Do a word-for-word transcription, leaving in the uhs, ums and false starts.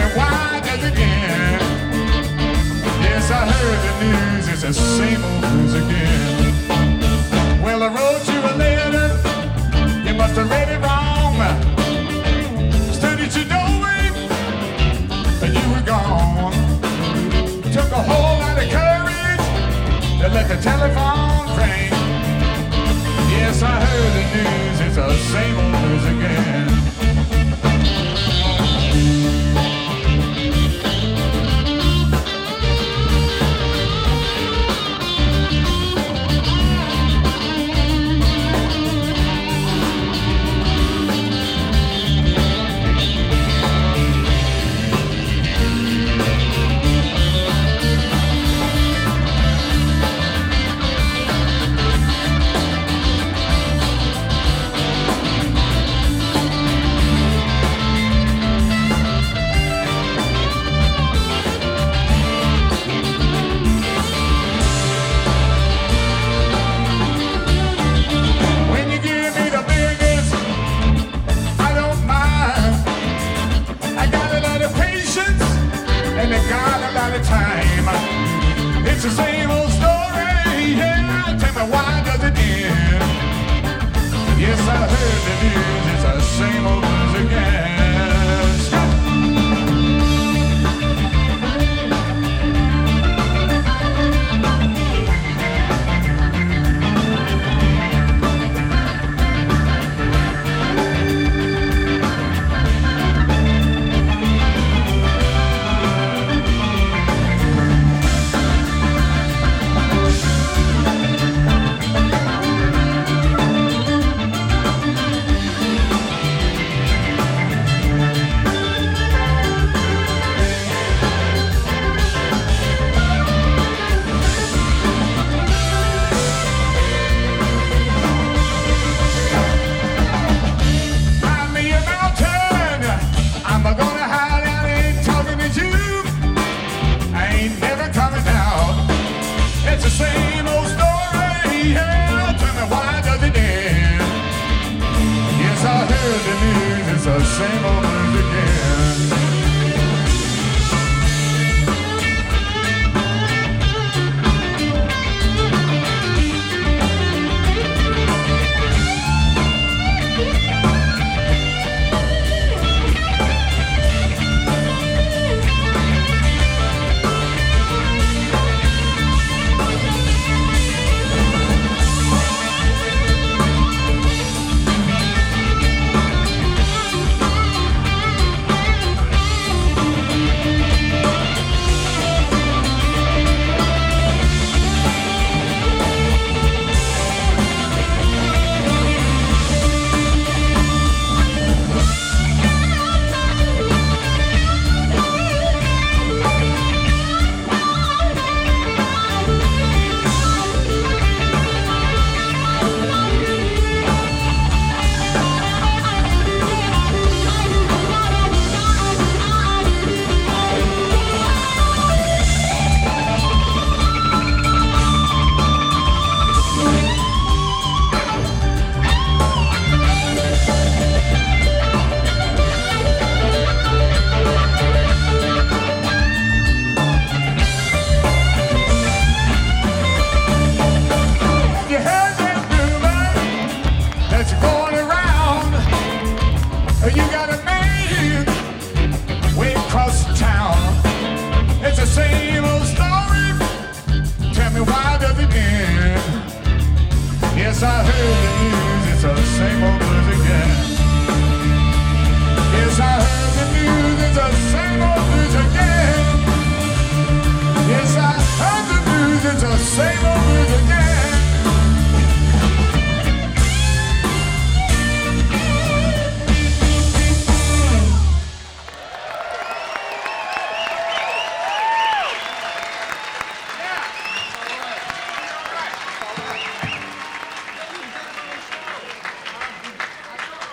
me why does it end? Yes, I heard the news, it's the same old news again. Well, I wrote you a letter, you must have read it wrong. Stood at your doorway, and you were gone. Took a whole lot of courage to let the telephone ring. Yes, I heard the news, it's the same old news again. It's the same old story, yeah. Tell me why does it end? Yes, I heard the news, it's the same old news again. It's the same old story, yeah. Tell me why does it end? Yes, I heard the news, it's the same old news again. You got a man way across town. It's the same old story. Tell me why does it end? Yes, I heard the news. It's the same old news again. Yes, I heard the news. It's the same old news again. Yes, I heard the news. It's the same old news again.